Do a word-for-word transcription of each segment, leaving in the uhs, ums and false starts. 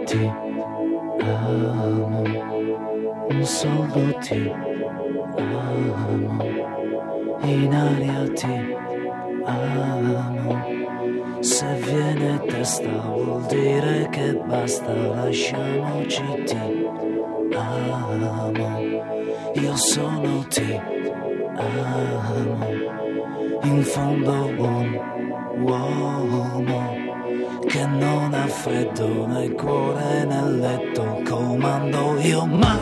ti amo, un soldo ti amo, in aria ti amo. Se viene testa vuol dire che basta, lasciamoci, ti amo, io sono ti amo, in fondo un uomo che non ha freddo nel cuore nel letto, comando io ma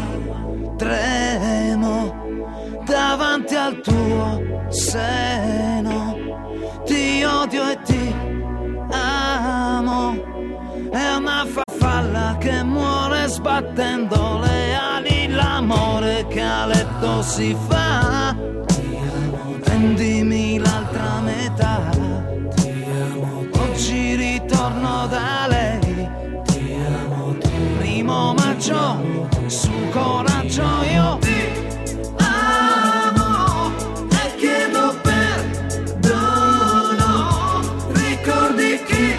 tremo davanti al tuo seno, ti odio e ti amo, è una farfalla che muore sbattendo le ali, l'amore che a letto si fa, prendimi l'altra metà, oggi ritorno da lei, primo maggio, su coraggio io ti amo e chiedo perdono, ricordi chi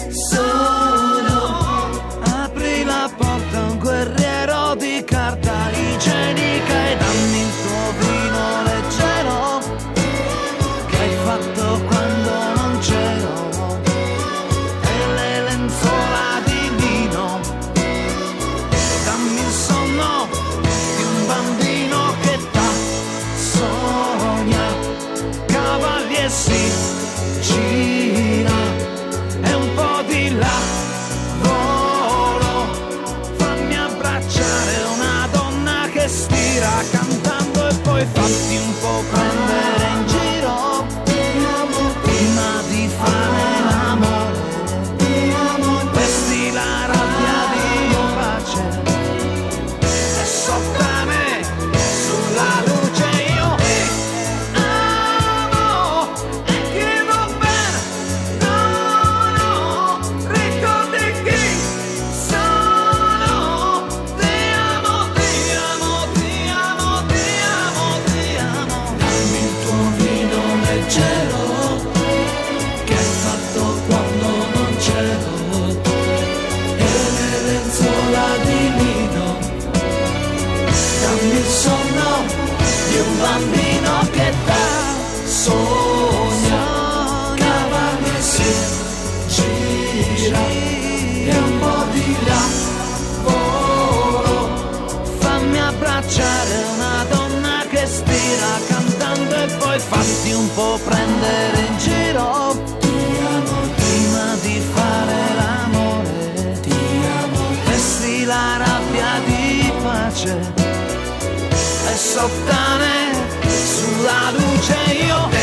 sono, apri la porta a un guerriero di carta igienica e dammi il tuo vino leggero che hai fatto quando non c'ero, e le lenzuola di lino, dammi il sonno di un bambino che t'ha sogna, cavalli e si gira e un po' di lavoro, fammi abbracciare una donna che stira cantando e poi fatti un po' prendere in giro prima di fare l'amore, vesti la rabbia di pace e sotto a me sulla luce io ti amo e chiedo perdono, ricordi chi sono, ti amo, ti amo, ti amo, ti amo, ti amo, dammi il tuo vino leggero che hai fatto quando non c'ero, e le lenzuola di lino, dammi il sonno di un bambino che t'ha sogna, cavalli e si gira e un po' di lavoro, fammi abbracciare una donna che stira cantando e poi fatti un po' prendere in giro prima di fare l'amore, vesti la rabbia di pace e sottane sulla luce io